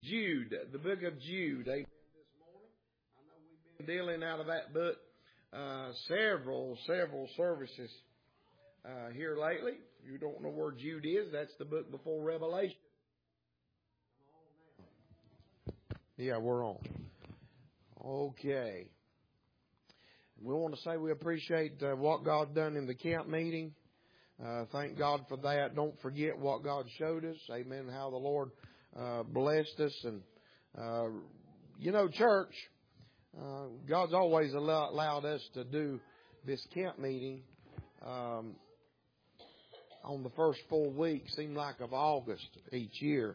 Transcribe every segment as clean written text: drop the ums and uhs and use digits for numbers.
Jude, the book of Jude. Amen. This morning, I know we've been dealing out of that book several services here lately. If you don't know where Jude is, that's the book before Revelation. Yeah, we're on. Okay. We want to say we appreciate what God done in the camp meeting. Thank God for that. Don't forget what God showed us. Amen. How the Lord blessed us. And, church, God's always allowed us to do this camp meeting on the first full week, seemed like of August each year.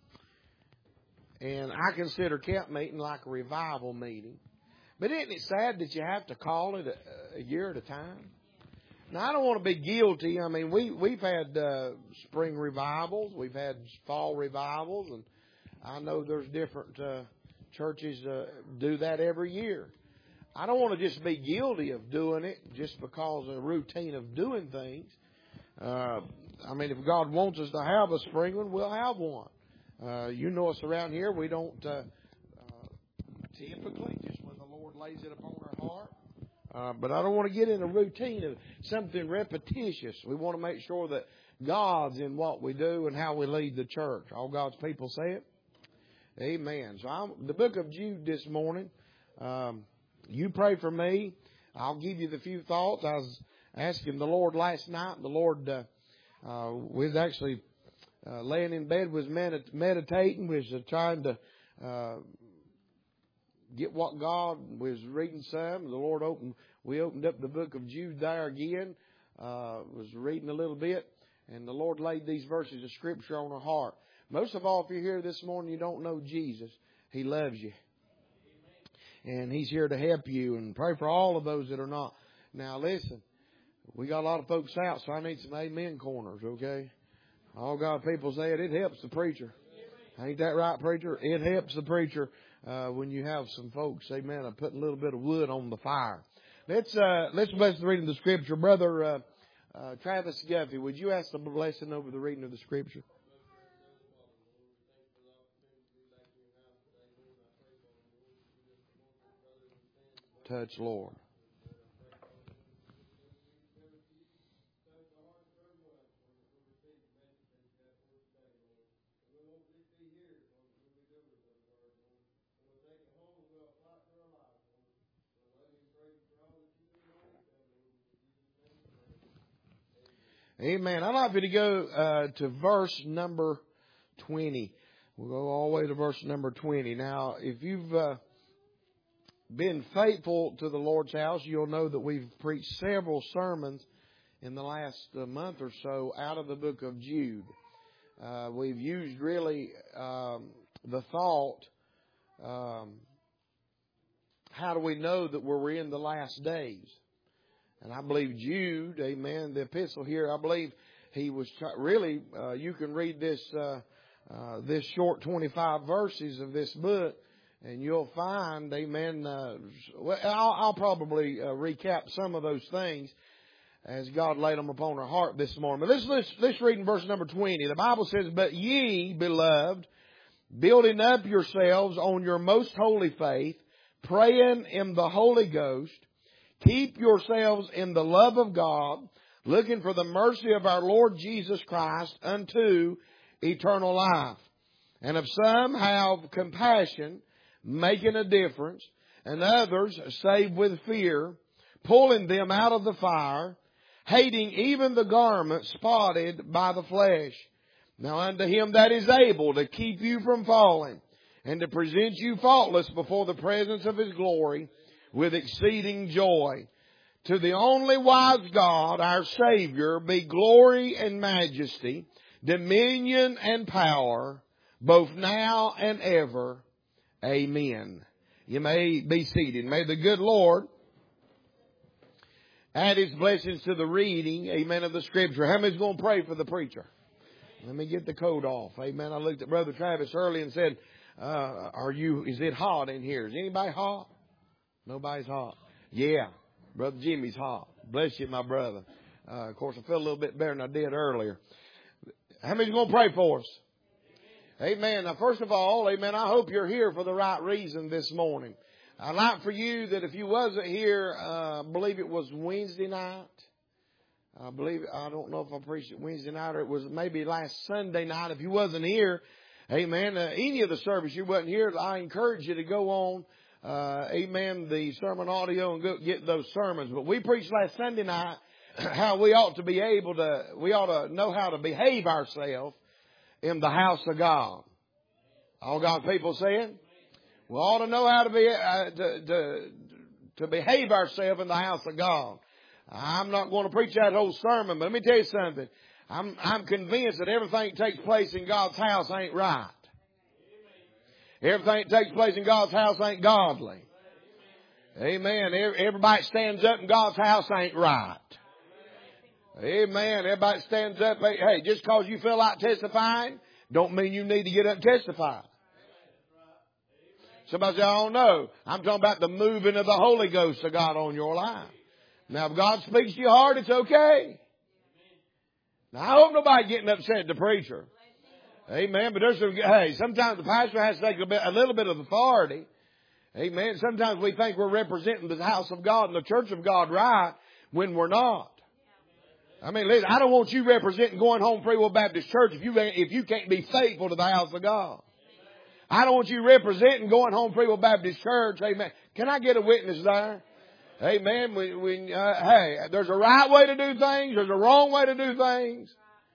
And I consider camp meeting like a revival meeting. But isn't it sad that you have to call it a year at a time? Now, I don't want to be guilty. I mean, we've had spring revivals. We've had fall revivals. And I know there's different churches do that every year. I don't want to just be guilty of doing it just because of the routine of doing things. If God wants us to have a spring one, we'll have one. You know us around here. We don't typically, just when the Lord lays it upon our heart. But I don't want to get in a routine of something repetitious. We want to make sure that God's in what we do and how we lead the church. All God's people say it. Amen. So the book of Jude this morning. You pray for me. I'll give you the few thoughts. I was asking the Lord last night. The Lord was actually laying in bed, was meditating, was trying to get what God was reading some. The Lord we opened up the book of Jude there again, was reading a little bit, and the Lord laid these verses of Scripture on our heart. Most of all, if you're here this morning, you don't know Jesus. He loves you. And He's here to help you, and pray for all of those that are not. Now listen, we got a lot of folks out, so I need some amen corners, okay? All God people say it helps the preacher. Ain't that right, preacher? It helps the preacher when you have some folks, amen, putting a little bit of wood on the fire. Let's bless the reading of the Scripture. Brother Travis Guffey, would you ask the blessing over the reading of the Scripture? Touch, Lord. Amen. I'd like you to go to verse number 20. We'll go all the way to verse number 20. Now, if you've been faithful to the Lord's house, you'll know that we've preached several sermons in the last month or so out of the book of Jude. We've used really the thought, how do we know that we're in the last days? And I believe Jude, amen, the epistle here, I believe he was really, you can read this short 25 verses of this book, and you'll find, amen, I'll probably recap some of those things as God laid them upon our heart this morning. But let's read in verse number 20. The Bible says, "But ye, beloved, building up yourselves on your most holy faith, praying in the Holy Ghost, keep yourselves in the love of God, looking for the mercy of our Lord Jesus Christ unto eternal life. And of some have compassion, making a difference, and others save with fear, pulling them out of the fire, hating even the garment spotted by the flesh. Now unto Him that is able to keep you from falling, and to present you faultless before the presence of His glory, with exceeding joy. To the only wise God, our Savior, be glory and majesty, dominion and power, both now and ever. Amen." You may be seated. May the good Lord add His blessings to the reading, amen, of the Scripture. How many's going to pray for the preacher? Let me get the coat off. Amen. I looked at Brother Travis early and said, is it hot in here? Is anybody hot? Nobody's hot. Yeah. Brother Jimmy's hot. Bless you, my brother. Of course, I feel a little bit better than I did earlier. How many's going to pray for us? Amen. Now, first of all, amen, I hope you're here for the right reason this morning. I'd like for you that if you wasn't here, I believe it was Wednesday night. I don't know if I preached it Wednesday night or it was maybe last Sunday night. If you wasn't here, amen, any of the service you wasn't here, I encourage you to go on, amen, the sermon audio and go get those sermons. But we preached last Sunday night how we ought to know how to behave ourselves in the house of God. All God's people saying? We ought to know how to behave ourselves in the house of God. I'm not going to preach that whole sermon, but let me tell you something. I'm convinced that everything that takes place in God's house ain't right. Everything that takes place in God's house ain't godly. Amen. Everybody stands up in God's house ain't right. Amen. Everybody stands up. Hey, just because you feel like testifying, don't mean you need to get up and testify. Somebody say, I don't know. I'm talking about the moving of the Holy Ghost of God on your life. Now, if God speaks to your heart, it's okay. Now, I hope nobody getting upset at the preacher. Amen. But sometimes the pastor has to take a little bit of authority. Amen. Sometimes we think we're representing the house of God and the church of God right when we're not. I mean, listen, I don't want you representing Going Home Free Will Baptist Church if you can't be faithful to the house of God. I don't want you representing Going Home Free Will Baptist Church. Amen. Can I get a witness there? Amen. There's a right way to do things. There's a wrong way to do things.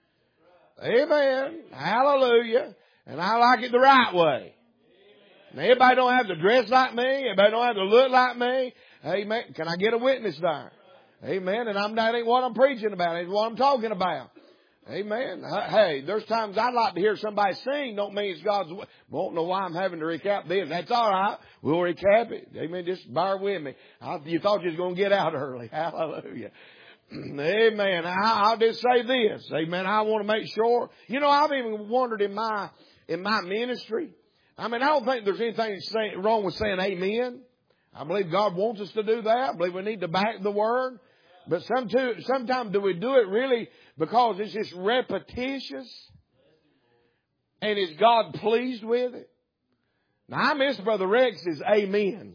Amen. Hallelujah. And I like it the right way. Now, everybody don't have to dress like me. Everybody don't have to look like me. Amen. Can I get a witness there? Amen. And that ain't what I'm preaching about. It's what I'm talking about. Amen. Hey, there's times I'd like to hear somebody sing. Don't mean it's God's way. Won't know why I'm having to recap this. That's all right. We'll recap it. Amen. Just bear with me. You thought you was going to get out early. Hallelujah. Amen. I'll just say this. Amen. I want to make sure. You know, I've even wondered in my ministry. I mean, I don't think there's anything wrong with saying amen. I believe God wants us to do that. I believe we need to back the word. But sometimes do we do it really because it's just repetitious? And is God pleased with it? Now, I miss Brother Rex's amens.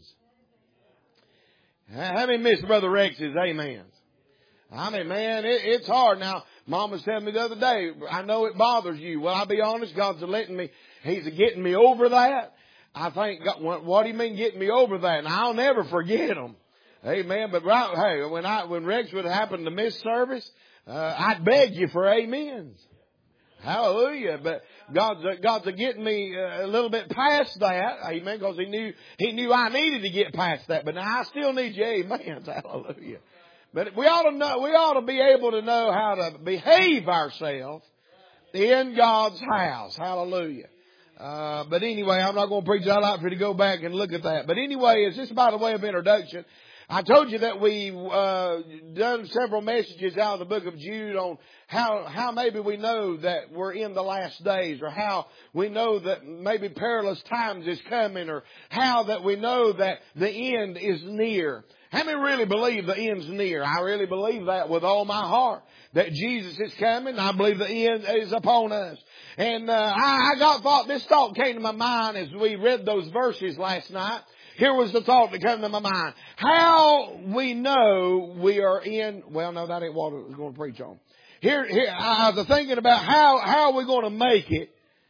How many miss Brother Rex's amens? I mean, man, it's hard. Now, Mom was telling me the other day, I know it bothers you. Well, I'll be honest, God's letting me, He's getting me over that. I think, what do you mean getting me over that? And I'll never forget Him. Amen. But when Rex would happen to miss service, I'd beg you for amens. Hallelujah. But God's getting me a little bit past that. Amen. Because He knew I needed to get past that. But now I still need your amens. Hallelujah. But we ought to be able to know how to behave ourselves in God's house. Hallelujah. But anyway, I'm not going to preach that. I'd like for you to go back and look at that. But anyway, it's just by the way of introduction. I told you that we've done several messages out of the book of Jude on how maybe we know that we're in the last days, or how we know that maybe perilous times is coming, or how that we know that the end is near. How many really believe the end's near? I really believe that with all my heart, that Jesus is coming. I believe the end is upon us. And this thought came to my mind as we read those verses last night. Here was the thought that came to my mind. How we know we are in, well, no, that ain't what I was going to preach on. Here, I was thinking about how are we going to make it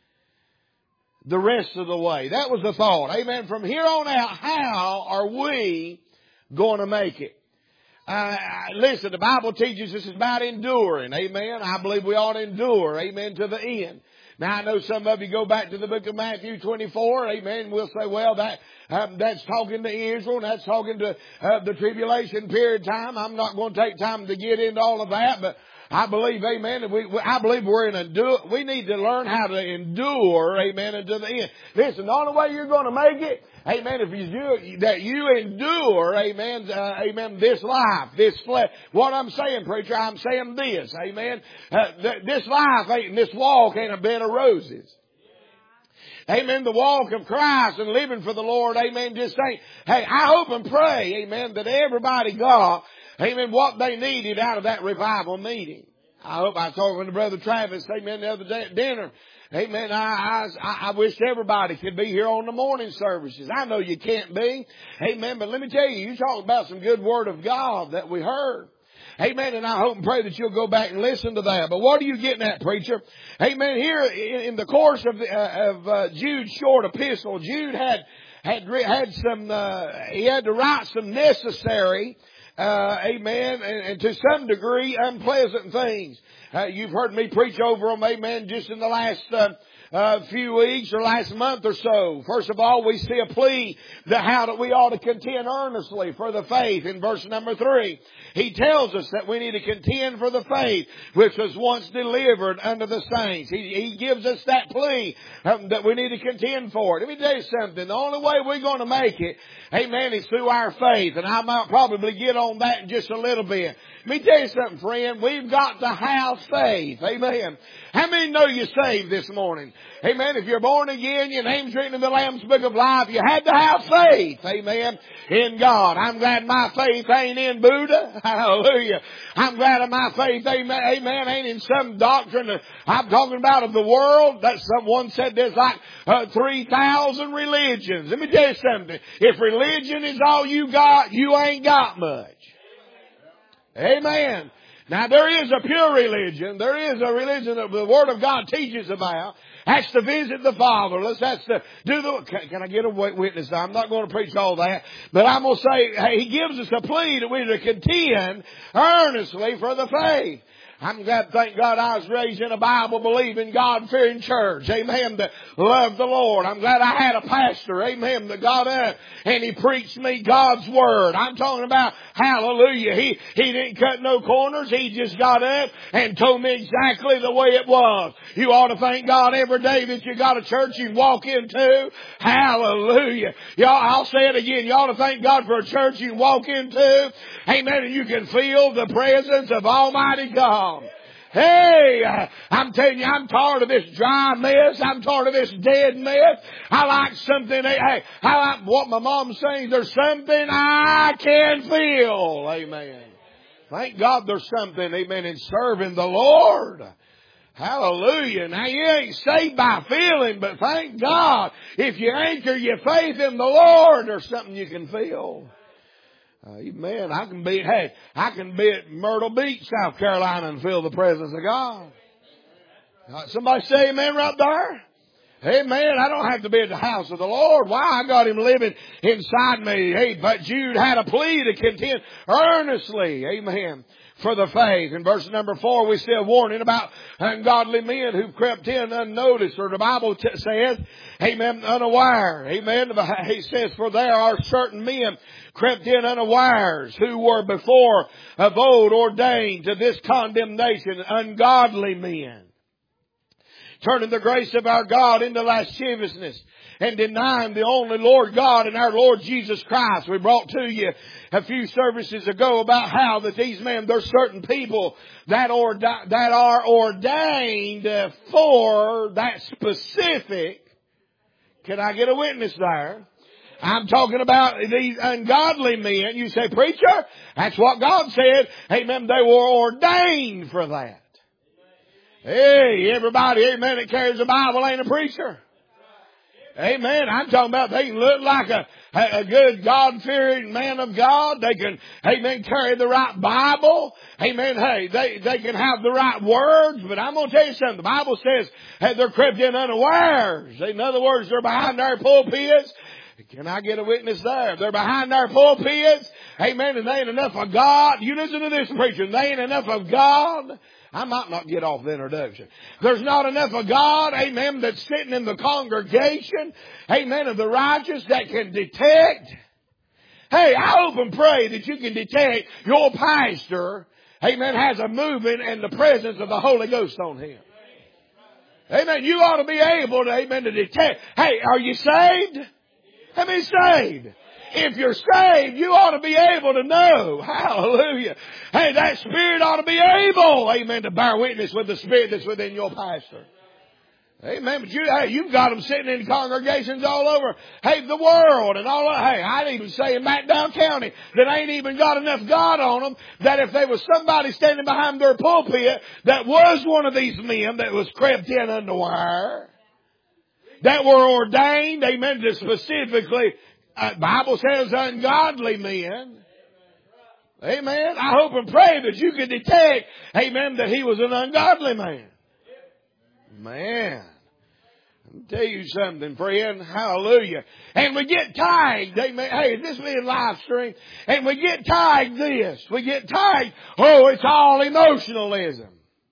the rest of the way. That was the thought. Amen. From here on out, how are we going to make it? Listen, the Bible teaches us about enduring. Amen. I believe we ought to endure. Amen. To the end. Now, I know some of you go back to the book of Matthew 24. Amen. We'll say, well, that's talking to Israel. And that's talking to the tribulation period time. I'm not going to take time to get into all of that. But I believe, amen, I believe we need to learn how to endure, amen, until the end. Listen, the only way you're going to make it, amen, if you endure, amen, this life, this flesh. What I'm saying, preacher, I'm saying this, amen. This life and this walk ain't a bed of roses. Amen. The walk of Christ and living for the Lord, amen, just ain't. Hey, I hope and pray, amen, that everybody got, amen, what they needed out of that revival meeting. I hope I was talking to Brother Travis, amen, the other day at dinner. Amen. I wish everybody could be here on the morning services. I know you can't be. Amen. But let me tell you, you talk about some good word of God that we heard. Amen. And I hope and pray that you'll go back and listen to that. But what are you getting at, preacher? Amen. Here in the course of Jude's short epistle, Jude had some, he had to write some necessary, amen, and to some degree unpleasant things. You've heard me preach over them, amen, just in the last few weeks or last month or so. First of all, we see a plea that how that we ought to contend earnestly for the faith in verse number 3. He tells us that we need to contend for the faith which was once delivered unto the saints. He gives us that plea that we need to contend for it. Let me tell you something. The only way we're going to make it, amen, is through our faith. And I might probably get on that in just a little bit. Let me tell you something, friend. We've got to have faith. Amen. How many know you're saved this morning? Amen. If you're born again, your name's written in the Lamb's Book of Life, you had to have faith. Amen. In God. I'm glad my faith ain't in Buddha. Hallelujah. I'm glad of my faith. Amen. Ain't in some doctrine I'm talking about of the world. That someone said there's like 3,000 religions. Let me tell you something. If religion is all you got, you ain't got much. Amen. Now there is a pure religion. There is a religion that the Word of God teaches about. That's to visit the fatherless. That's to do the... Can I get a witness? I'm not going to preach all that. But I'm going to say, hey, he gives us a plea that we're to contend earnestly for the faith. I'm glad, thank God, I was raised in a Bible-believing, God-fearing church. Amen. That loved the Lord. I'm glad I had a pastor. Amen. That got up and he preached me God's Word. I'm talking about, hallelujah. He didn't cut no corners. He just got up and told me exactly the way it was. You ought to thank God every day that you got a church you walk into. Hallelujah. Y'all, I'll say it again. You ought to thank God for a church you walk into. Amen. And you can feel the presence of Almighty God. Hey, I'm telling you, I'm tired of this dry mess. I'm tired of this dead mess. I like something, hey, I like what my mom sings. There's something I can feel. Amen. Thank God there's something, amen, in serving the Lord. Hallelujah. Now you ain't saved by feeling, but thank God if you anchor your faith in the Lord, there's something you can feel. Amen. I can be at Myrtle Beach, South Carolina and feel the presence of God. Somebody say amen right there. Amen. I don't have to be at the house of the Lord. Why? I got him living inside me. Hey, but Jude had a plea to contend earnestly. Amen. For the faith. In verse number 4, we see a warning about ungodly men who crept in unnoticed, or the Bible says, amen, unaware. Amen. He says, for there are certain men crept in unawares who were before of old ordained to this condemnation, ungodly men, turning the grace of our God into lasciviousness and denying the only Lord God and our Lord Jesus Christ. We brought to you a few services ago about how that these men, there's certain people that are ordained for that specific. Can I get a witness there? I'm talking about these ungodly men. You say, preacher, that's what God said. Amen. They were ordained for that. Hey, everybody, amen, that carries a Bible ain't a preacher. Amen. I'm talking about they can look like a good God-fearing man of God. They can, amen, carry the right Bible. Amen. Hey, they can have the right words. But I'm going to tell you something. The Bible says hey, they're crept in unawares. In other words, they're behind our pulpits. Can I get a witness there? They're behind our pulpits. Amen. And they ain't enough of God. You listen to this preacher. They ain't enough of God. I might not get off the introduction. There's not enough of God, amen, that's sitting in the congregation, amen, of the righteous that can detect. Hey, I hope and pray that you can detect your pastor, amen, has a movement and the presence of the Holy Ghost on him. Amen. You ought to be able to, amen, to detect. Hey, are you saved? Let me saved. If you're saved, you ought to be able to know. Hallelujah. Hey, that Spirit ought to be able, amen, to bear witness with the Spirit that's within your pastor. Amen. But you've got them sitting in congregations all over, the world and all. I'd even say in McDowell County that ain't even got enough God on them that if there was somebody standing behind their pulpit that was one of these men that was crept in underwear, that were ordained, amen, to specifically, Bible says ungodly men. Amen. I hope and pray that you could detect, amen, that he was an ungodly man. Man. Let me tell you something, friend. Hallelujah. And we get tagged. Amen. Hey, this being live stream. And we get tagged this. We get tagged. Oh, it's all emotionalism.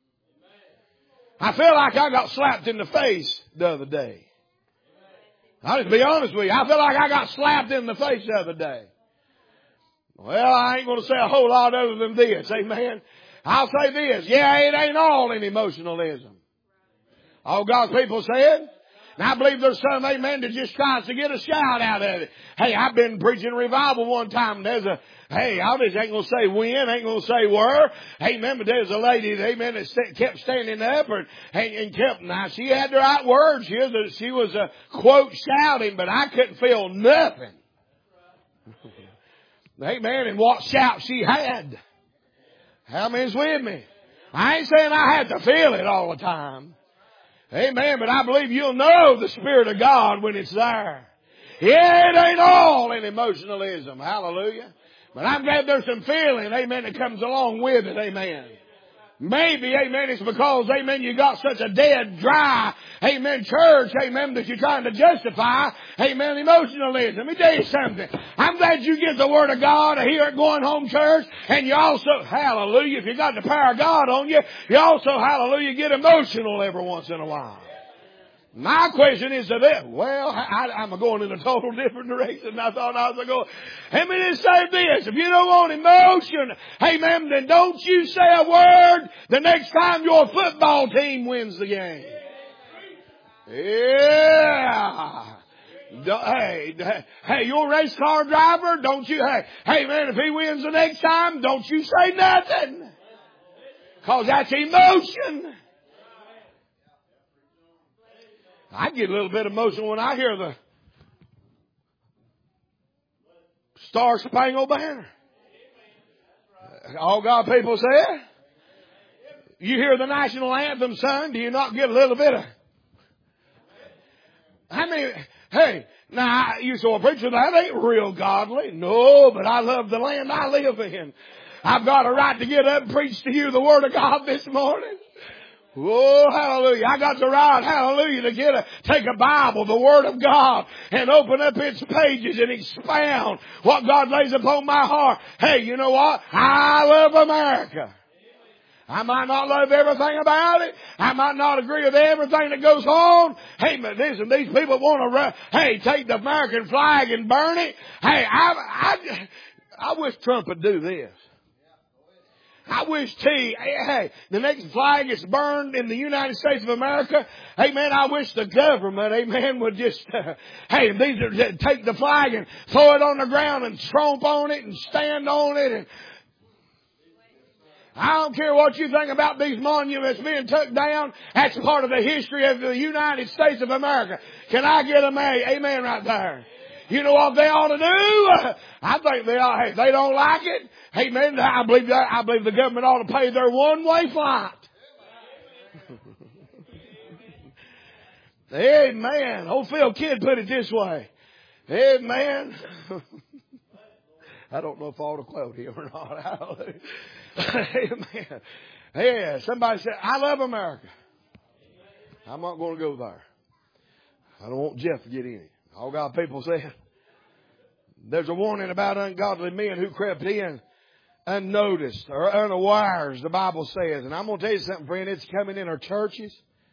I feel like I got slapped in the face the other day. I'll just be honest with you. I feel like I got slapped in the face the other day. Well, I ain't going to say a whole lot other than this. Amen. I'll say this. Yeah, it ain't all in emotionalism. All God's people said. And I believe there's some, amen, that just tries to get a shout out of it. Hey, I've been preaching revival one time. I just ain't going to say when, ain't going to say where. Amen, but there's a lady, amen, that kept standing up and kept, now she had the right words. She was quote, shouting, but I couldn't feel nothing. Amen, and what shout she had. How many's with me? I ain't saying I had to feel it all the time. Amen. But I believe you'll know the Spirit of God when it's there. Yeah, it ain't all in emotionalism. Hallelujah. But I'm glad there's some feeling, amen, that comes along with it. Amen. Maybe, amen, it's because, amen, you got such a dead, dry, amen, church, amen, that you're trying to justify, amen, emotionalism. Let me tell you something. I'm glad you get the Word of God here at Going Home Church, and you also, hallelujah, if you got the power of God on you, you also, hallelujah, get emotional every once in a while. My question is to them, well, I'm going in a total different direction than I thought I was going. Let me just say this. If you don't want emotion, amen, then don't you say a word the next time your football team wins the game. Yeah. Hey, you're a race car driver, don't you? Hey, man, if he wins the next time, don't you say nothing. 'Cause that's emotion. I get a little bit emotional when I hear the Star Spangled Banner. All God people say. You hear the national anthem sung, do you not get a little bit of... Hey, now you saw a preacher, that ain't real godly. No, but I love the land I live in. I've got a right to get up and preach to you the Word of God this morning. Oh, hallelujah. I got the right, hallelujah, to take a Bible, the Word of God, and open up its pages and expound what God lays upon my heart. Hey, you know what? I love America. I might not love everything about it. I might not agree with everything that goes on. Hey, but listen, these people want to, take the American flag and burn it. Hey, I wish Trump would do this. I wish the next flag is burned in the United States of America. Amen. I wish the government, amen, would just, take the flag and throw it on the ground and tromp on it and stand on it. And I don't care what you think about these monuments being took down. That's part of the history of the United States of America. Can I get an amen right there? You know what they ought to do? I think they ought, if they don't like it, amen, I believe the government ought to pay their one-way flight. Amen. Old Phil Kidd put it this way. Amen. I don't know if I ought to quote him or not. Amen. Yeah, somebody said, I love America. I'm not going to go there. I don't want Jeff to get in it. All God people say, there's a warning about ungodly men who crept in unnoticed or unawares, the Bible says. And I'm going to tell you something, friend. It's coming in our churches.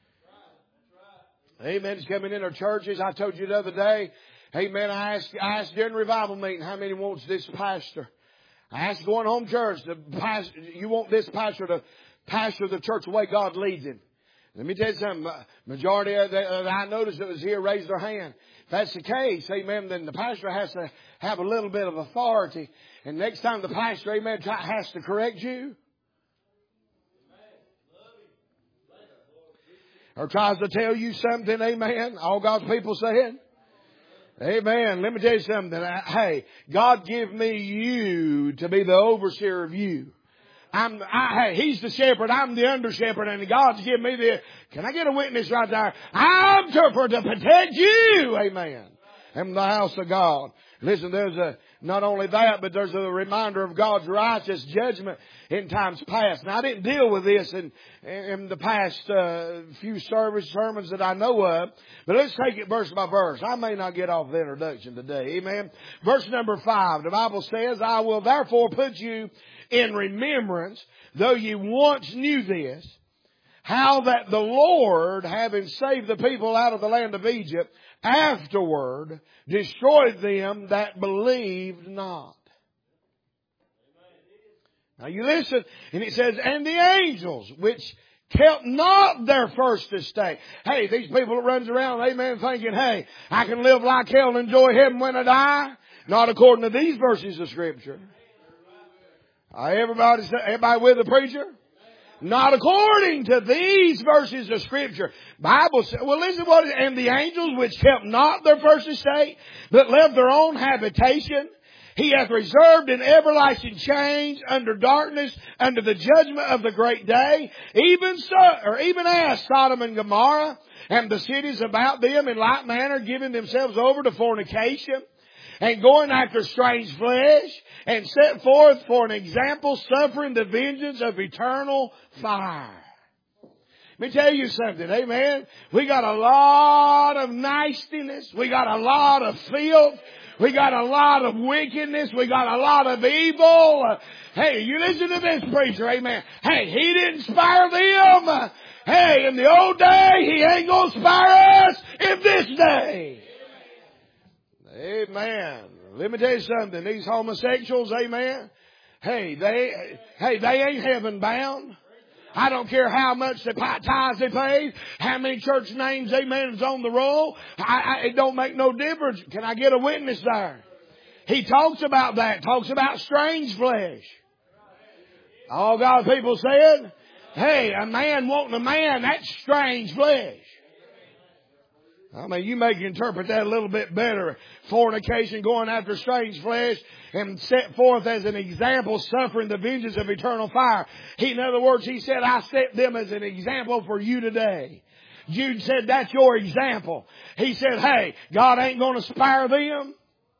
Amen. It's coming in our churches. I told you the other day, amen, I asked during revival meeting, how many wants this pastor? I asked Going Home Church, you want this pastor to pastor the church the way God leads him. Let me tell you something. Majority of I noticed that was here raised their hand. If that's the case, amen, then the pastor has to have a little bit of authority. And next time the pastor, amen, has to correct you. or tries to tell you something, amen, all God's people saying, amen. Let me tell you something. Hey, God give me you to be the overseer of you. Hey, He's the shepherd, I'm the under shepherd, and God's given me can I get a witness right there? I'm to protect you, amen, in the house of God. Listen, not only that, but there's a reminder of God's righteous judgment in times past. Now, I didn't deal with this in the past few sermons that I know of, but let's take it verse by verse. I may not get off the introduction today, amen. Verse number 5, the Bible says, I will therefore put you in remembrance, though you once knew this, how that the Lord, having saved the people out of the land of Egypt, afterward destroyed them that believed not. Now you listen, and it says, and the angels which kept not their first estate. Hey, these people that runs around, amen, thinking, hey, I can live like hell and enjoy heaven when I die. Not according to these verses of Scripture. Everybody with the preacher? Not according to these verses of Scripture. Bible says, well, listen what it is. And the angels which kept not their first estate, but left their own habitation, He hath reserved in everlasting change under darkness, under the judgment of the great day, even as Sodom and Gomorrah and the cities about them in like manner, giving themselves over to fornication, and going after strange flesh, and set forth for an example, suffering the vengeance of eternal fire. Let me tell you something, amen. We got a lot of nastiness. We got a lot of filth. We got a lot of wickedness. We got a lot of evil. Hey, you listen to this preacher, amen. Hey, He didn't spare them. Hey, in the old day, He ain't gonna spare us in this day. Amen. Let me tell you something. These homosexuals, amen. Hey, they ain't heaven bound. I don't care how much tithes they pay, how many church names, amen, is on the roll. It don't make no difference. Can I get a witness there? He talks about that. Talks about strange flesh. All God's people said, hey, a man wanting a man, that's strange flesh. I mean, you may interpret that a little bit better. Fornication, going after strange flesh, and set forth as an example, suffering the vengeance of eternal fire. In other words, He said, I set them as an example for you today. Jude said, that's your example. He said, hey, God ain't going to spare them.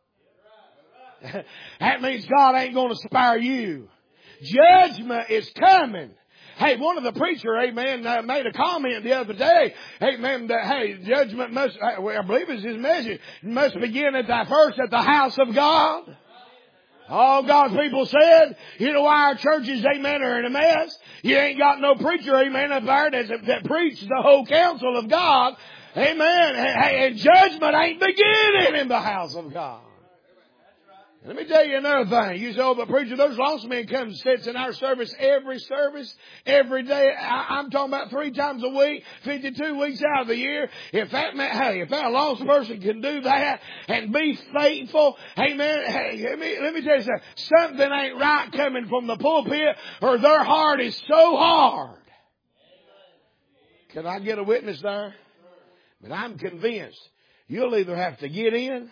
That means God ain't going to spare you. Judgment is coming. Hey, one of the preacher, amen, made a comment the other day, amen, that, hey, judgment must, I believe it's his message, must begin at the house of God. All God's people said, you know why our churches, amen, are in a mess? You ain't got no preacher, amen, up there that preached the whole counsel of God, amen, and judgment ain't beginning in the house of God. Let me tell you another thing. You say, oh, but preacher, those lost men come and sits in our service, every day. I'm talking about 3 times a week, 52 weeks out of the year. If that lost person can do that and be faithful, amen. Hey, let me tell you something. Something ain't right coming from the pulpit, or their heart is so hard. Can I get a witness there? But I'm convinced you'll either have to get in,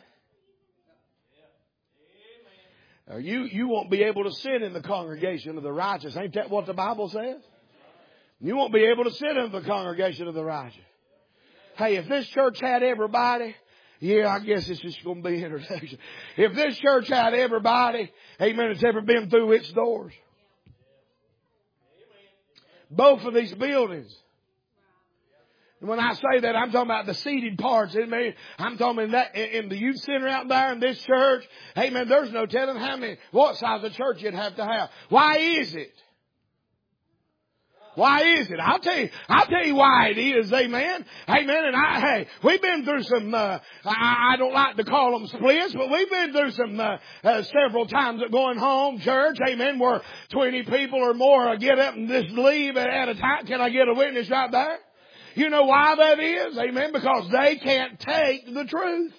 or you won't be able to sit in the congregation of the righteous. Ain't that what the Bible says? You won't be able to sit in the congregation of the righteous. Hey, if this church had everybody, I guess it's just going to be an introduction. If this church had everybody, amen, that's ever been through its doors. Both of these buildings. When I say that, I'm talking about the seated parts. Amen. I'm talking about in the youth center out there in this church. Amen. There's no telling what size of church you'd have to have. Why is it? Why is it? I'll tell you why it is. Amen. Amen. And we've been through some, I don't like to call them splits, but we've been through some, several times at going home church. Amen. Where 20 people or more get up and just leave at a time. Can I get a witness right there? You know why that is? Amen. Because they can't take the truth.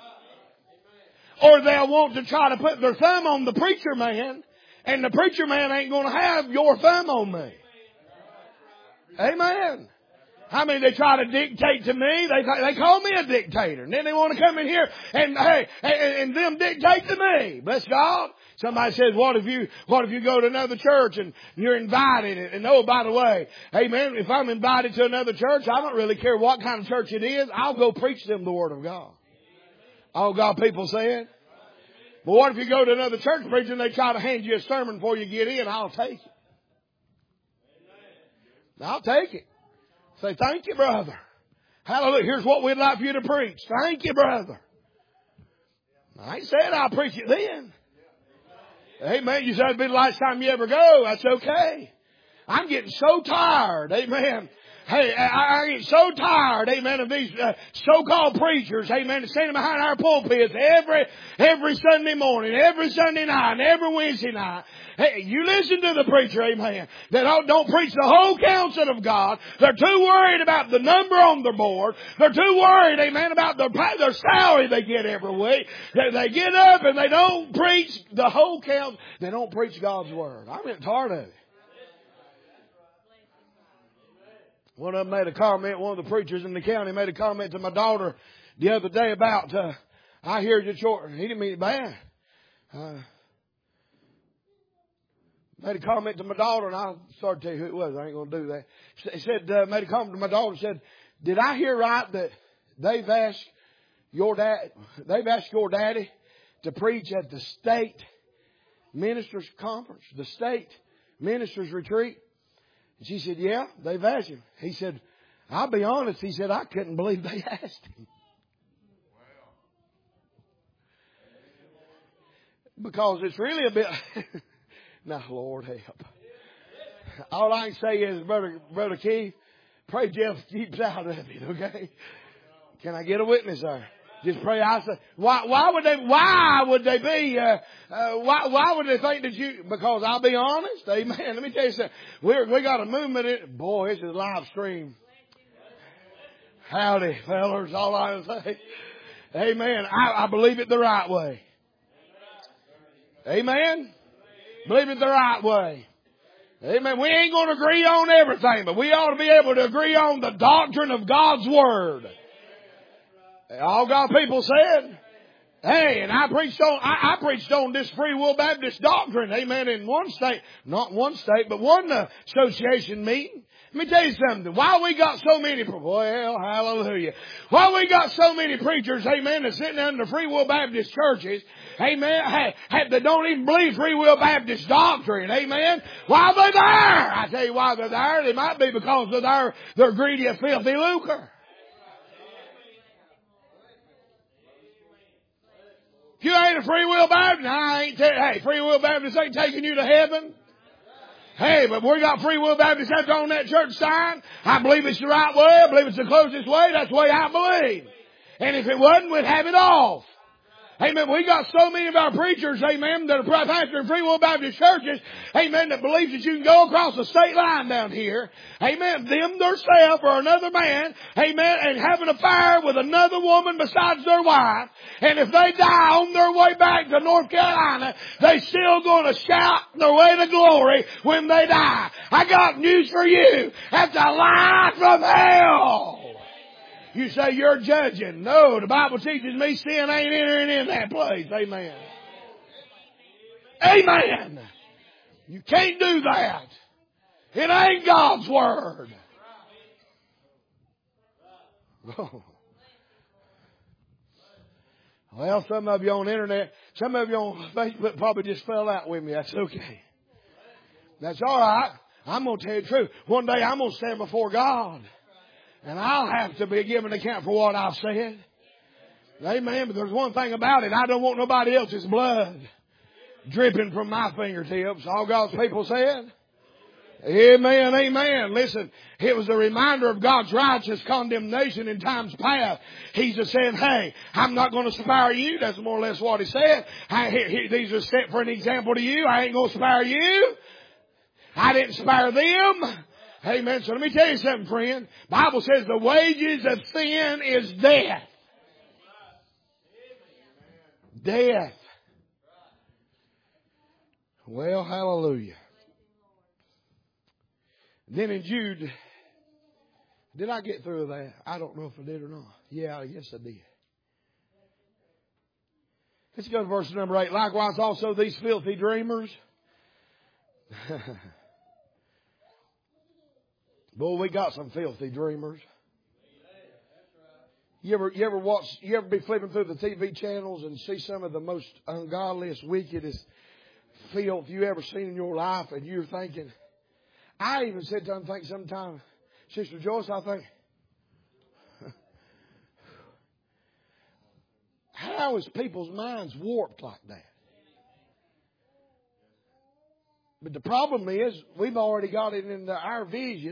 Or they'll want to try to put their thumb on the preacher man, and the preacher man ain't going to have your thumb on me. Amen. I mean, they try to dictate to me. They call me a dictator. And then they want to come in here and, hey, and them dictate to me. Bless God. Somebody says, what if you go to another church and you're invited? And oh, by the way, hey man, if I'm invited to another church, I don't really care what kind of church it is. I'll go preach them the Word of God. All God people saying. But what if you go to another church preacher and they try to hand you a sermon before you get in? I'll take it. I'll take it. Say, thank you, brother. Hallelujah. Here's what we'd like for you to preach. Thank you, brother. I ain't saying I'll preach it then. Amen. You said it'd be the last time you ever go. That's okay. I'm getting so tired. Amen. Hey, I get so tired, amen, of these so-called preachers, amen, standing behind our pulpits every Sunday morning, every Sunday night, and every Wednesday night. Hey, you listen to the preacher, amen, that don't preach the whole counsel of God. They're too worried about the number on their board. They're too worried, amen, about their salary they get every week. They get up and they don't preach the whole counsel. They don't preach God's Word. I'm getting tired of it. One of them made a comment, one of the preachers in the county made a comment to my daughter the other day about, I hear that he didn't mean it bad. Made a comment to my daughter, and I'll start to tell you who it was. I ain't going to do that. He said, made a comment to my daughter and said, did I hear right that they've asked your daddy to preach at the state ministers conference, the state ministers retreat? And she said, yeah, they've asked him. He said, I'll be honest. He said, I couldn't believe they asked him. Because it's really a bit, now Lord help. All I can say is, Brother Keith, pray Jeff keeps out of it, okay? Can I get a witness there? Just pray. I say, why would they think that you, because I'll be honest, amen. Let me tell you something. We got a movement boy, this is live stream. Howdy, fellers, all I can say. Amen. I believe it the right way. Amen. Believe it the right way. Amen. We ain't going to agree on everything, but we ought to be able to agree on the doctrine of God's Word. All God people said, hey, and I preached on this Free Will Baptist doctrine, amen, in one state, not one state, but one association meeting. Let me tell you something. Why we got so many, well, hallelujah. Why we got so many preachers, amen, that's sitting under Free Will Baptist churches, amen, that don't even believe Free Will Baptist doctrine, amen. Why are they there? I tell you why they're there. They might be because of their greedy and filthy lucre. If you ain't a Free Will Baptist, hey, Free Will Baptist ain't taking you to heaven. Hey, but we got Free Will Baptist out there on that church sign. I believe it's the right way. I believe it's the closest way. That's the way I believe. And if it wasn't, we'd have it off. Amen. We got so many of our preachers, amen, that are pastoring Free Will Baptist churches, amen, that believes that you can go across the state line down here, amen, them themselves or another man, amen, and have an affair with another woman besides their wife. And if they die on their way back to North Carolina, they still going to shout their way to glory when they die. I got news for you. That's a lie from hell. You say you're judging. No, the Bible teaches me sin ain't entering in that place. Amen. Amen. You can't do that. It ain't God's Word. Oh. Well, some of you on the internet, some of you on Facebook probably just fell out with me. That's okay. That's all right. I'm going to tell you the truth. One day I'm going to stand before God. And I'll have to be given account for what I've said. Amen. But there's one thing about it. I don't want nobody else's blood dripping from my fingertips. All God's people said. Amen. Amen. Listen, it was a reminder of God's righteous condemnation in times past. He's just saying, hey, I'm not going to spare you. That's more or less what he said. These are set for an example to you. I ain't going to spare you. I didn't spare them. Amen. So let me tell you something, friend. The Bible says the wages of sin is death. Death. Well, hallelujah. Then in Jude Did I get through that? I don't know if I did or not. Yeah, I guess I did. Let's go to verse number 8. Likewise also these filthy dreamers. Boy, we got some filthy dreamers. You ever be flipping through the TV channels and see some of the most ungodliest, wickedest filth you ever seen in your life, and you're thinking, I even said to them, think sometimes, Sister Joyce, I think, how is people's minds warped like that? But the problem is, we've already got it into our vision.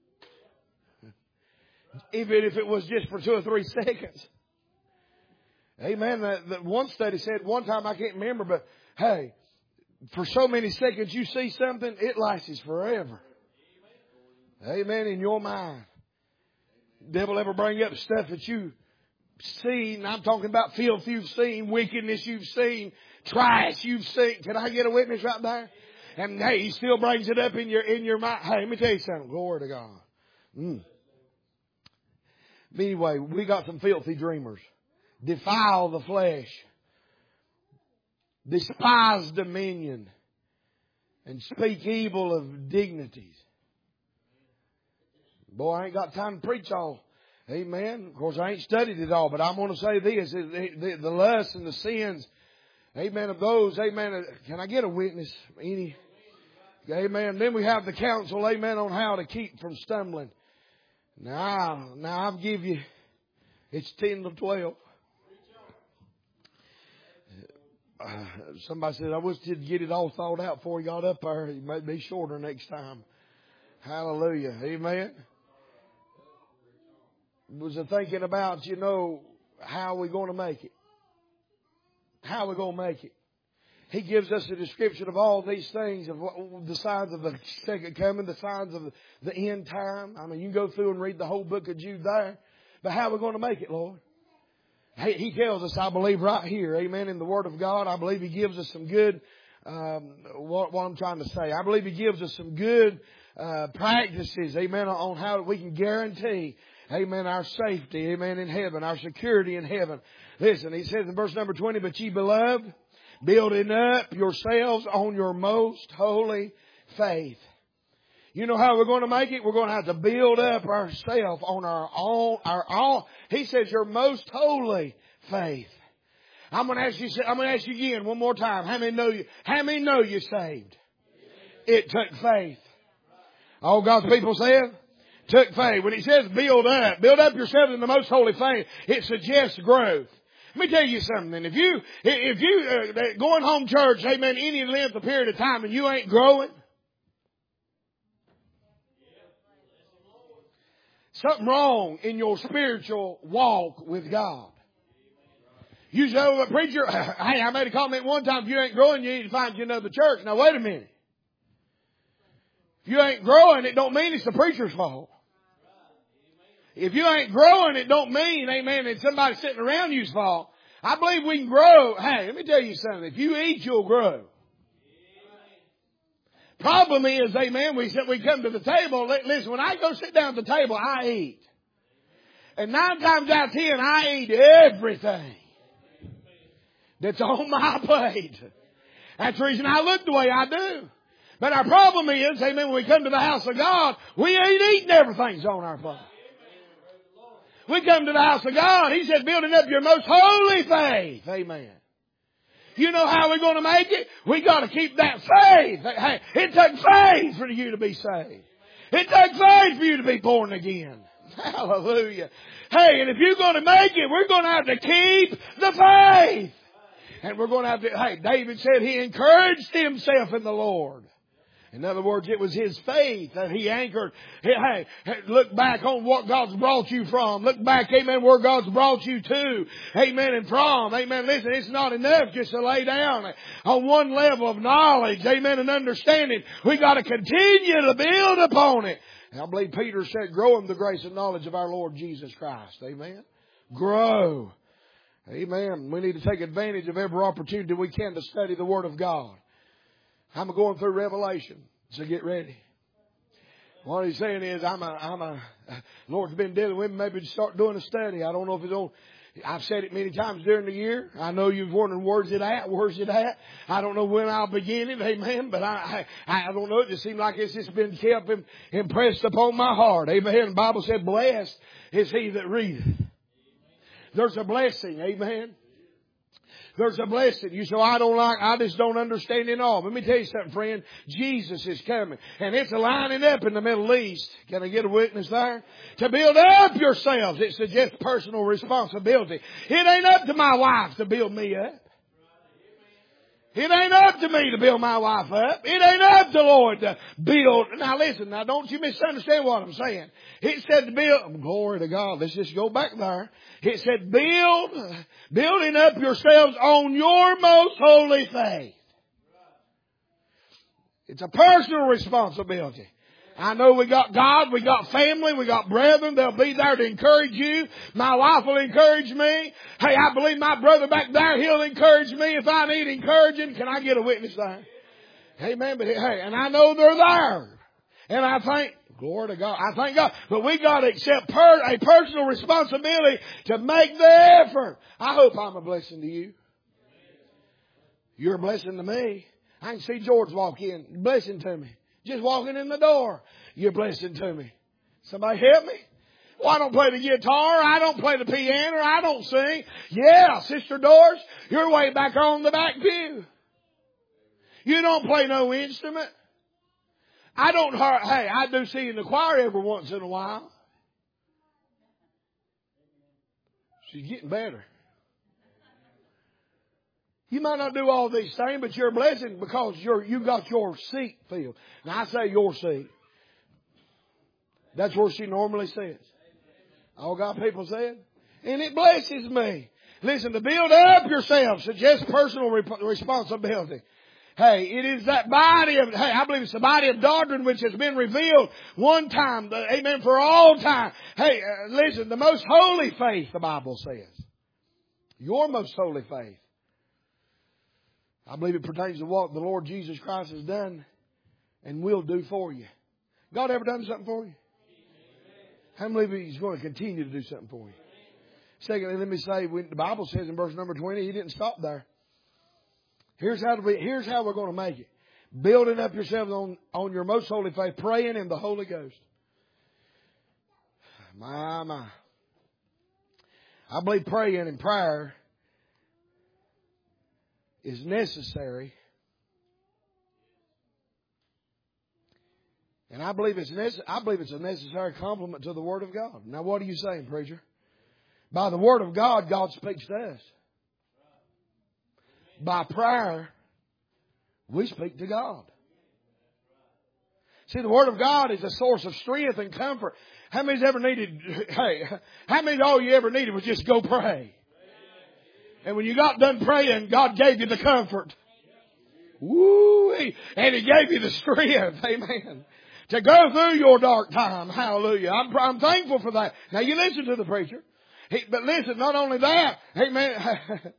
Even if it was just for 2 or 3 seconds. Amen. The one study said one time, I can't remember, but hey, for so many seconds you see something, it lasts forever. Amen. In your mind. Devil ever bring up stuff that you've seen. I'm talking about filth you've seen, wickedness you've seen, trash you've seen. Can I get a witness right there? And hey, he still brings it up in your mind. Hey, let me tell you something. Glory to God. Anyway, we got some filthy dreamers. Defile the flesh. Despise dominion. And speak evil of dignities. Boy, I ain't got time to preach all. Amen. Of course, I ain't studied it all, but I'm going to say this. The lust and the sins, amen, of those, amen. Can I get a witness? Any? Amen. Then we have the counsel, amen, on how to keep from stumbling. Now I'll give you, it's 10 to 12. Somebody said, I wish you'd get it all thought out before you got up there. It might be shorter next time. Hallelujah. Amen. Was thinking about, how we're going to make it. How we're going to make it. He gives us a description of all these things, of the signs of the second coming, the signs of the end time. I mean, you can go through and read the whole book of Jude there. But how are we going to make it, Lord? He tells us, I believe, right here, amen, in the Word of God. I believe He gives us some good, what I'm trying to say. I believe He gives us some good practices, amen, on how we can guarantee, amen, our safety, amen, in heaven, our security in heaven. Listen, he says in verse number 20, but ye beloved, building up yourselves on your most holy faith. You know how we're going to make it? We're going to have to build up ourselves on our own. He says your most holy faith. I'm going to ask you again one more time. How many know you're saved? It took faith. All God's people said? Took faith. When he says build up yourself in the most holy faith, it suggests growth. Let me tell you something. If you going home church, amen, any length of period of time and you ain't growing, something wrong in your spiritual walk with God. You say, oh, preacher, hey, I made a comment one time, if you ain't growing, you need to find you another church. Now wait a minute. If you ain't growing, it don't mean it's the preacher's fault. If you ain't growing, it don't mean, amen, it's somebody sitting around you's fault. I believe we can grow. Hey, let me tell you something. If you eat, you'll grow. Problem is, amen, we come to the table. Listen, when I go sit down at the table, I eat. And 9 times out of 10, I eat everything that's on my plate. That's the reason I look the way I do. But our problem is, amen, when we come to the house of God, we ain't eating everything's on our plate. We come to the house of God. He said, building up your most holy faith. Amen. You know how we're going to make it? We got to keep that faith. Hey, it took faith for you to be saved. It took faith for you to be born again. Hallelujah. Hey, and if you're going to make it, we're going to have to keep the faith. And we're going to have to, hey, David said he encouraged himself in the Lord. In other words, it was his faith that he anchored. Hey, look back on what God's brought you from. Look back, amen, where God's brought you to. Amen, and from. Amen, listen, it's not enough just to lay down on one level of knowledge, amen, and understanding. We got to continue to build upon it. And I believe Peter said, grow in the grace and knowledge of our Lord Jesus Christ. Amen. Grow. Amen. We need to take advantage of every opportunity we can to study the Word of God. I'm going through Revelation, so get ready. What he's saying is, Lord's been dealing with me. Maybe start doing a study. I don't know if it's on. I've said it many times during the year. I know you've wondered, where's it at? Where's it at? I don't know when I'll begin it. Amen. But I don't know. It just seems like it's just been kept impressed upon my heart. Amen. The Bible said, blessed is he that readeth. There's a blessing. Amen. There's a blessing. You say, I just don't understand it all. Let me tell you something, friend. Jesus is coming. And it's lining up in the Middle East. Can I get a witness there? To build up yourselves. It's just personal responsibility. It ain't up to my wife to build me up. It ain't up to me to build my wife up. It ain't up to the Lord to build. Now listen, don't you misunderstand what I'm saying. It said to build, glory to God, let's just go back there. It said building up yourselves on your most holy faith. It's a personal responsibility. I know we got God, we got family, we got brethren. They'll be there to encourage you. My wife will encourage me. Hey, I believe my brother back there, he'll encourage me if I need encouraging. Can I get a witness there? Amen. But hey, and I know they're there. And I think, glory to God, I thank God. But we got to accept a personal responsibility to make the effort. I hope I'm a blessing to you. You're a blessing to me. I can see George walk in, blessing to me. Just walking in the door, you're a blessing to me. Somebody help me? Well, I don't play the guitar. I don't play the piano. I don't sing. Yeah, Sister Doris, you're way back on the back pew. You don't play no instrument. I do see in the choir every once in a while. She's getting better. You might not do all these things, but you're a blessing because you got your seat filled. Now I say your seat. That's where she normally sits. All God people said. And it blesses me. Listen, to build up yourself suggests personal responsibility. Hey, it is that body of, I believe it's the body of doctrine which has been revealed one time, amen, for all time. Hey, listen, the most holy faith, the Bible says. Your most holy faith. I believe it pertains to what the Lord Jesus Christ has done and will do for you. God ever done something for you? How many believe He's going to continue to do something for you? Secondly, let me say, the Bible says in verse number 20, He didn't stop there. Here's how we're going to make it. Building up yourselves on your most holy faith, praying in the Holy Ghost. My. I believe praying and prayer is necessary. And I believe it's a necessary complement to the Word of God. Now what are you saying, preacher? By the Word of God, God speaks to us. By prayer, we speak to God. See, the Word of God is a source of strength and comfort. How many's ever needed, how many all you ever needed was just go pray? And when you got done praying, God gave you the comfort. Woo! And He gave you the strength. Amen. To go through your dark time. Hallelujah. I'm thankful for that. Now you listen to the preacher. But listen, not only that, amen.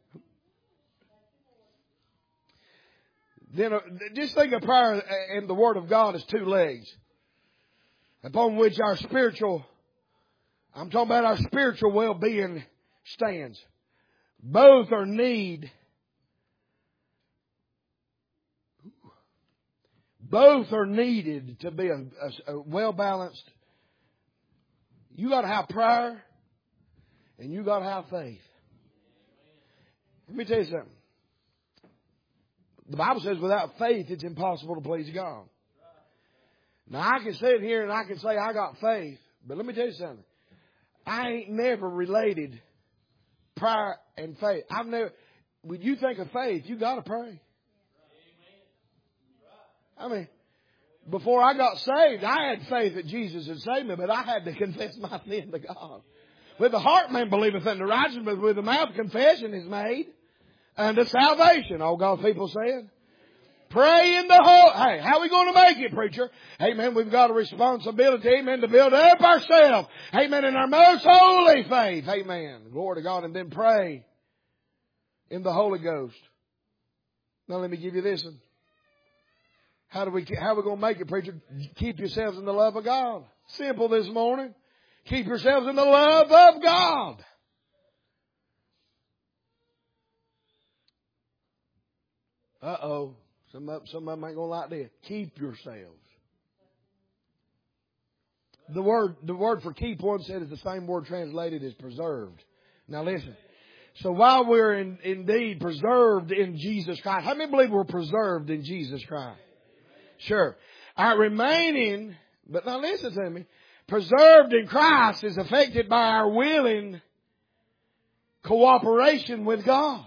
Then just think of prayer and the Word of God as two legs upon which I'm talking about our spiritual well-being stands. Both are needed to be a well-balanced. You got to have prayer and you got to have faith. Let me tell you something. The Bible says without faith it's impossible to please God. Now I can sit here and I can say I got faith, but let me tell you something. I ain't never related prayer and faith. When you think of faith, you got to pray. I mean, before I got saved, I had faith that Jesus had saved me, but I had to confess my sin to God. With the heart man believeth unto righteousness, but with the mouth confession is made unto salvation. All God's people saying. Pray in the whole. Hey, how are we going to make it, preacher? Amen. We've got a responsibility, amen, to build up ourselves. Amen. In our most holy faith. Amen. Glory to God. And then pray in the Holy Ghost. Now let me give you this one. How are we going to make it, preacher? Keep yourselves in the love of God. Simple this morning. Keep yourselves in the love of God. Uh-oh. Some of them ain't going to like this. Keep yourselves. The word for keep, one said, is the same word translated as preserved. Now listen. So while we're indeed preserved in Jesus Christ, how many believe we're preserved in Jesus Christ? Sure. Our remaining, but now listen to me, preserved in Christ is affected by our willing cooperation with God.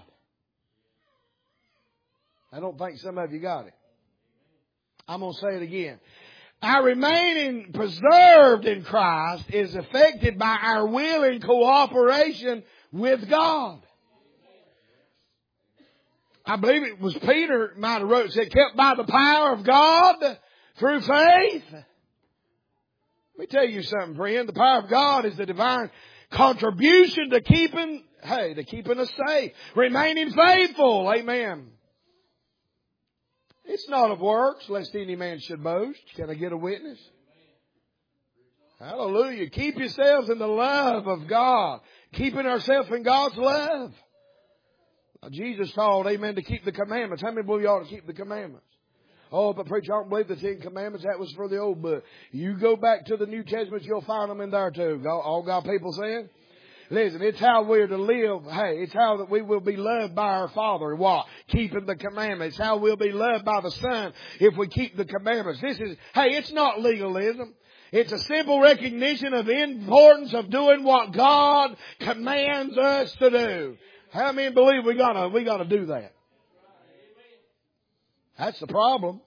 I don't think some of you got it. I'm going to say it again. Our remaining preserved in Christ is affected by our willing cooperation with God. I believe it was Peter might have wrote, said, kept by the power of God through faith. Let me tell you something, friend. The power of God is the divine contribution to keeping us safe. Remaining faithful. Amen. It's not of works, lest any man should boast. Can I get a witness? Hallelujah. Keep yourselves in the love of God. Keeping ourselves in God's love. Now, Jesus called, amen, to keep the commandments. How many believe you ought to keep the commandments? Oh, but preacher, I don't believe the 10 Commandments. That was for the old book. You go back to the New Testament, you'll find them in there too. All God people saying? Listen, it's how we're to live. Hey, it's how that we will be loved by our Father. What? Keeping the commandments. It's how we'll be loved by the Son if we keep the commandments. It's not legalism. It's a simple recognition of the importance of doing what God commands us to do. How many believe we gotta do that? That's the problem.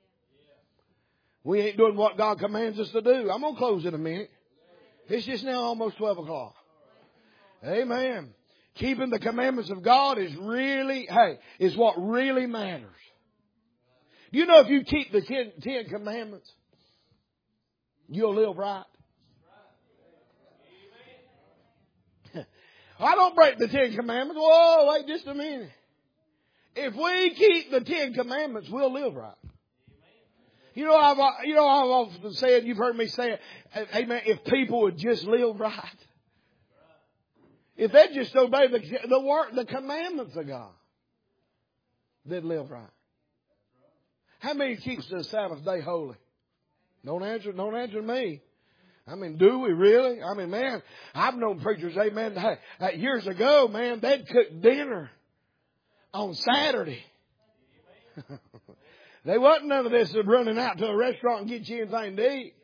We ain't doing what God commands us to do. I'm going to close in a minute. It's just now almost 12 o'clock. Amen. Keeping the commandments of God is what really matters. Do you know if you keep the 10 commandments, you'll live right? I don't break the 10 commandments. Whoa, wait just a minute. If we keep the 10 commandments, we'll live right. You know, I've often said, you've heard me say it, amen, if people would just live right. If they just obey the commandments of God, they'd live right. How many keeps the Sabbath day holy? Don't answer me. I mean, do we really? I mean, man, I've known preachers, amen, years ago, man, they'd cook dinner on Saturday. There wasn't none of this of running out to a restaurant and get you anything to eat.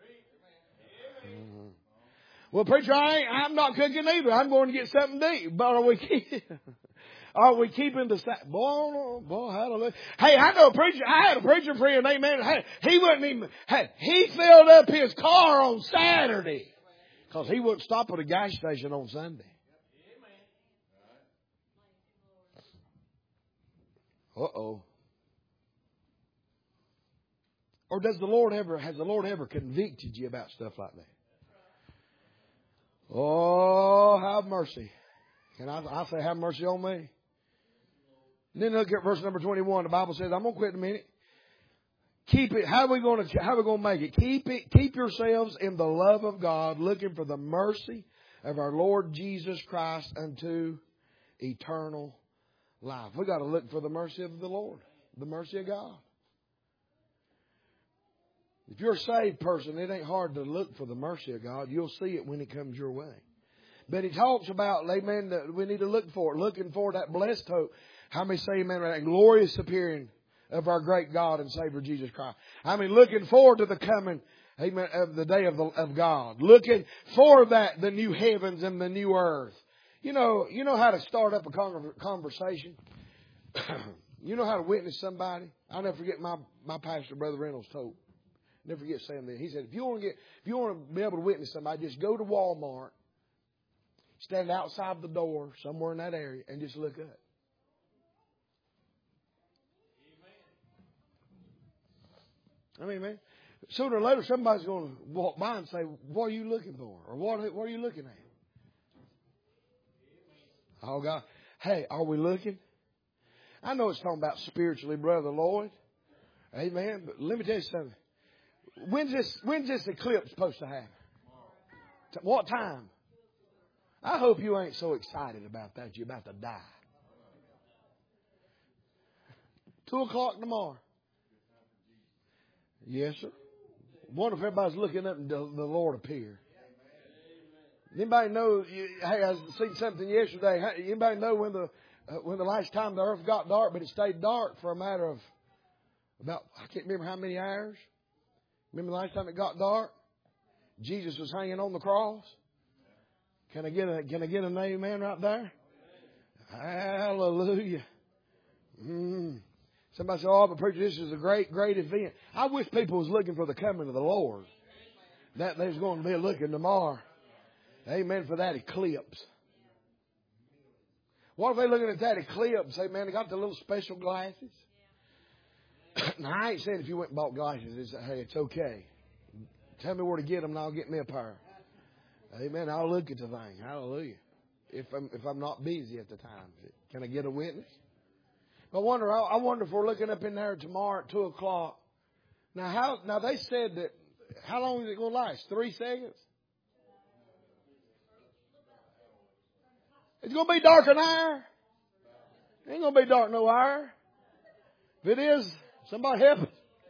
Well, preacher, I'm not cooking either. I'm going to get something to eat. But are we keeping the Sabbath? Boy, hallelujah. Hey, I had a preacher friend, amen. Hey, he filled up his car on Saturday because he wouldn't stop at a gas station on Sunday. Uh-oh. Or has the Lord ever convicted you about stuff like that? Oh, have mercy. Can I say have mercy on me? And then look at verse number 21. The Bible says, I'm going to quit in a minute. Keep it. How are we going to make it? Keep yourselves in the love of God, looking for the mercy of our Lord Jesus Christ unto eternal life. We got to look for the mercy of the Lord, the mercy of God. If you're a saved person, it ain't hard to look for the mercy of God. You'll see it when it comes your way. But he talks about, amen, that we need to look for it, looking for that blessed hope. How many say amen? That glorious appearing of our great God and Savior Jesus Christ. I mean, looking forward to the coming, amen, of the day of God. Looking for that, the new heavens and the new earth. You know how to start up a conversation? You know how to witness somebody? I'll never forget my pastor, Brother Reynolds, told. Never forget saying that. He said, if you want to be able to witness somebody, just go to Walmart, stand outside the door somewhere in that area, and just look up. I mean, man, sooner or later somebody's going to walk by and say, what are you looking for? Or what are you looking at? Oh, God. Hey, are we looking? I know it's talking about spiritually, Brother Lloyd. Amen. But let me tell you something. When's this eclipse supposed to happen? What time? I hope you ain't so excited about that you're about to die. 2:00 tomorrow. Yes, sir. Wonder if everybody's looking up and the Lord appear. Anybody know? Hey, I seen something yesterday. Anybody know when the last time the earth got dark, but it stayed dark for a matter of about, I can't remember how many hours. Remember the last time it got dark? Jesus was hanging on the cross. Can I get an amen right there? Hallelujah. Somebody said, "Oh, but preacher, this is a great event." I wish people was looking for the coming of the Lord. That there's going to be a looking tomorrow. Amen, for that eclipse. What if they looking at that eclipse? Say, man, they got the little special glasses. Now, I ain't saying if you went and bought glasses, hey, it's okay. Tell me where to get them and I'll get me a pair. Amen. I'll look at the thing. Hallelujah. If I'm not busy at the time. Can I get a witness? I wonder if we're looking up in there tomorrow at 2:00. Now they said that, how long is it going to last? 3 seconds? It's going to be dark an hour? It ain't going to be dark no hour. If it is, somebody help us.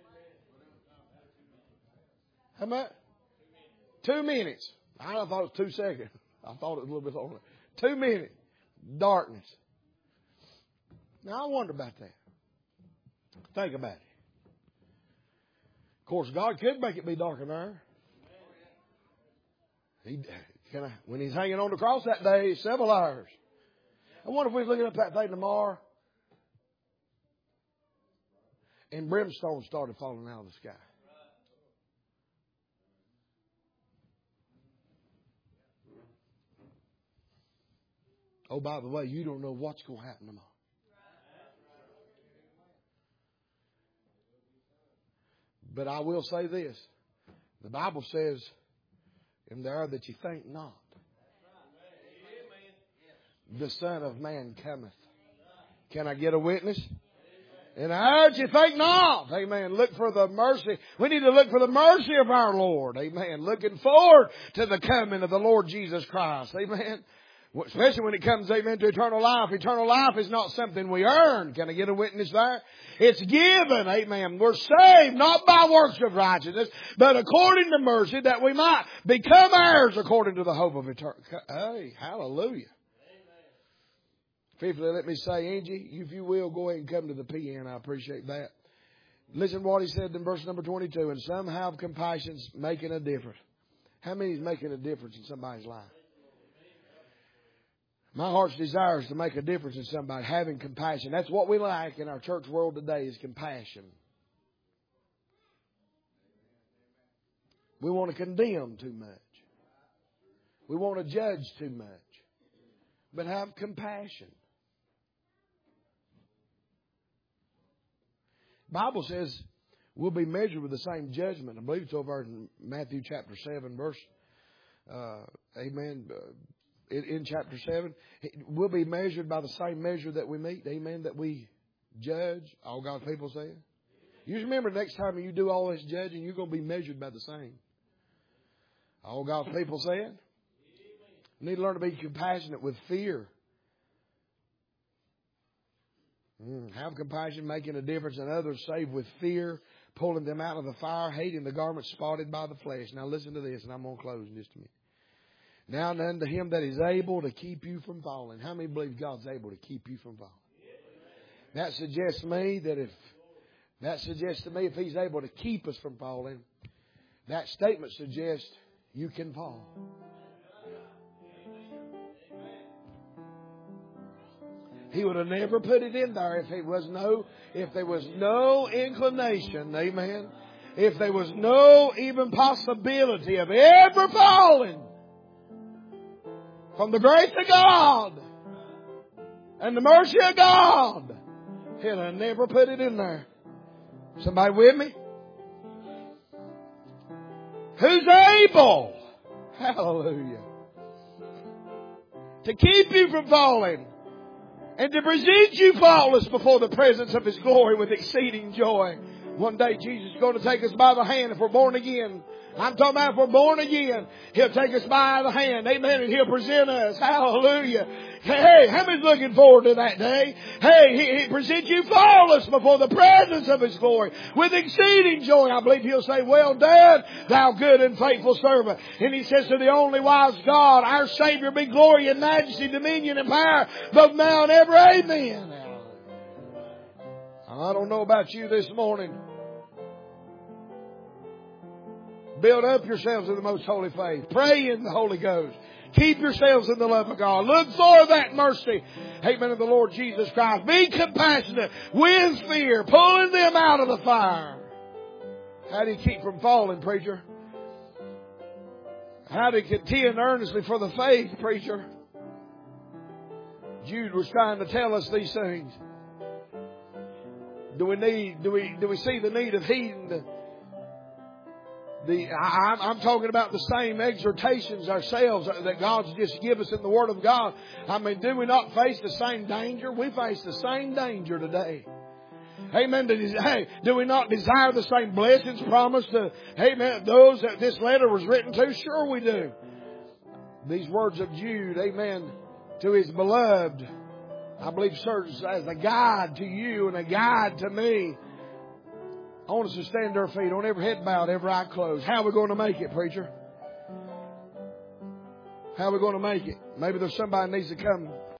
How much? 2 minutes. I thought it was 2 seconds. I thought it was a little bit longer. 2 minutes. Darkness. Now I wonder about that. Think about it. Of course, God could make it be dark an hour. When He's hanging on the cross that day, several hours. I wonder if we're looking at that thing tomorrow and brimstone started falling out of the sky. Oh, by the way, you don't know what's going to happen tomorrow. But I will say this. The Bible says, in there that you think not, the Son of Man cometh. Can I get a witness? And I urge you, think not. Amen. Look for the mercy. We need to look for the mercy of our Lord. Amen. Looking forward to the coming of the Lord Jesus Christ. Amen. Especially when it comes, amen, to eternal life. Eternal life is not something we earn. Can I get a witness there? It's given, amen. We're saved not by works of righteousness, but according to mercy, that we might become heirs according to the hope of eternity. Hey, hallelujah. Fifthly, let me say, Angie, if you will, go ahead and come to the PN. I appreciate that. Listen to what he said in verse number 22. And some have compassion, making a difference. How many is making a difference in somebody's life? My heart's desire is to make a difference in somebody, having compassion. That's what we lack in our church world today, is compassion. We want to condemn too much. We want to judge too much. But have compassion. The Bible says we'll be measured with the same judgment. I believe it's over in Matthew chapter 7, verse, amen, in chapter 7. We'll be measured by the same measure that we meet, amen, that we judge. All God's people say it. You just remember, next time you do all this judging, you're going to be measured by the same. All God's people say it. You need to learn to be compassionate with fear. Have compassion, making a difference in others, save with fear, pulling them out of the fire, hating the garment spotted by the flesh. Now listen to this, and I'm going to close in just a minute. Now unto Him that is able to keep you from falling. How many believe God's able to keep you from falling? That suggests to me that if He's able to keep us from falling, that statement suggests you can fall. He would have never put it in there if there was no inclination, amen. If there was no even possibility of ever falling from the grace of God and the mercy of God, He'd have never put it in there. Somebody with me? Who's able, hallelujah, to keep you from falling and to present you faultless before the presence of His glory with exceeding joy. One day Jesus is going to take us by the hand if we're born again. I'm talking about if we're born again, He'll take us by the hand. Amen. And He'll present us. Hallelujah. Hey, how many's looking forward to that day? Hey, He presents you flawless before the presence of His glory with exceeding joy. I believe He'll say, well done, thou good and faithful servant. And He says to the only wise God, our Savior, be glory and majesty, dominion and power, both now and ever. Amen. I don't know about you this morning. Build up yourselves in the most holy faith. Pray in the Holy Ghost. Keep yourselves in the love of God. Look for that mercy. Amen. Of the Lord Jesus Christ. Be compassionate with fear, pulling them out of the fire. How do you keep from falling, preacher? How do you contend earnestly for the faith, preacher? Jude was trying to tell us these things. Do we see the need of heeding I'm talking about the same exhortations ourselves that God's just given us in the Word of God. I mean, do we not face the same danger? We face the same danger today. Amen. Hey, do we not desire the same blessings promised to, amen, those that this letter was written to? Sure we do. These words of Jude, amen, to his beloved, I believe serves as a guide to you and a guide to me. I want us to stand to our feet, on every head bowed, every eye closed. How are we going to make it, preacher? How are we going to make it? Maybe there's somebody who needs to come